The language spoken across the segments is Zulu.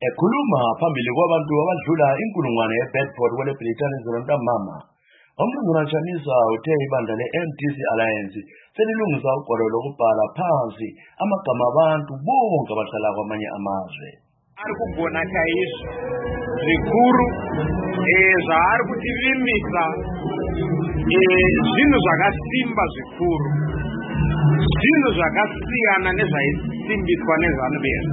Ekhuluma phambili kwabantu abadlula inkulungwane eBedford kwele Britani ntambama, uMnumzana Chamisa uthe ibandla le-MDC Alliance selilungisa ugwalo lokubhala phansi amagama abantu bonke abahlala kwamanye amazwe. Ari kugona chaizvo zvikuru zvaari kutirimisa zvinhu zvakasimba zvikuru, zvinhu zvakasiyana nezvaisimbiswa neZANU-PF.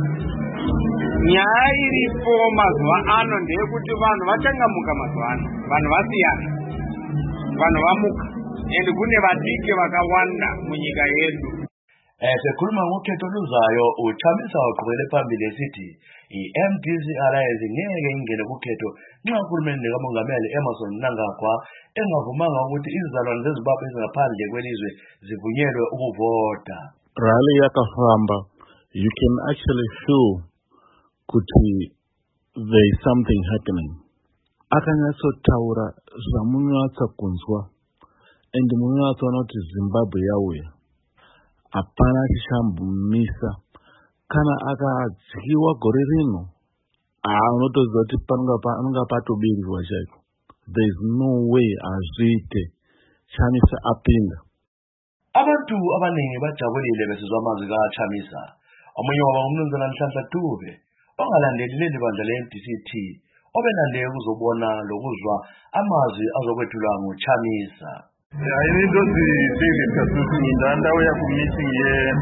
Nyaya iripo mazuva ano ndeyekuti vanhu vachangamuka mazuva ano, vanhu vasiyana, vanhu vamuka, ende kune vadiki vakawanda munyika yedu. Sekhuluma ngokhetho luzayo, uChamisa uqhubele phambili esithi i-MDC Alliance ngeke ingene kukhetho nxa uhulumende kaMongameli Emmerson Mnangagwa engavumanga ukuthi izizalwane zeZimbabwe ezingaphandle kwelizwe zivunyelwe ukuvota. Rally yakafamba, you can actually feel kuti there is something happening. Akanyatsotaura zvamunyatsa kunzwa, and munyatsaona kuti Zimbabwe yauya. Hapana chichambomisa kana akadyiwa gore rino, unotoziva kuti panonga patobirirwa chaiko. There is no way azviite Chamisa apinda. Abantu abaningi bajabulile besizwa amazwi kaChamisa. Omunye wabo uMnumzana Nhlanhla Dube, ongalandeli leli bandla le-MDC, obelandele ukuzobona lokuzwa amazwi azokwethulwa nguChamisa. Into ngindanda uya ku meeting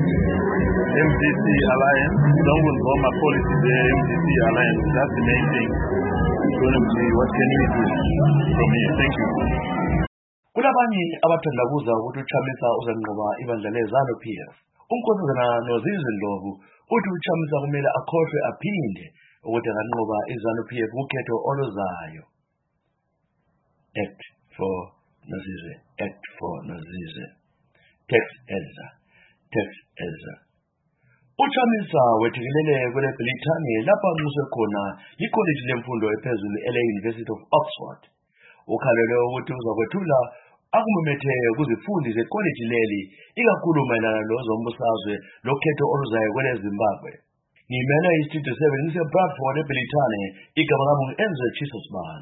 ye-MDC Alliance, ndonguzwa ama-policy ye-MDC Alliance. That's the main thing. It's going to be what can we do from here. Thank you. Kulabanye abathandabuza ukuthi uChamisa uzanqoba ibandla le-ZANU-PF. Unkosazana Nozizwe Ndlovu uthi uChamisa kumele akhohlwe aphinde ukuthi anganqoba i-ZANU-PF kukhetho oluzayo. Act for Nozizwe, Act for Nozizwe. Text editor. uChamisa wethekilele kwele Britani lapha anxuswe khona ikholeji lemfundo ephezulu ele-University of Oxford. Ukhalele ukuthi uzakwethula akumemethe kuzifundi zekholeji leli ikakhulu mayelana lozombusazwe lokhetho oluzayo kwele Zimbabwe. Ngimele iStudio 7 ngiseBradford eBritani, igama lami ngu-Enzo Chisosman.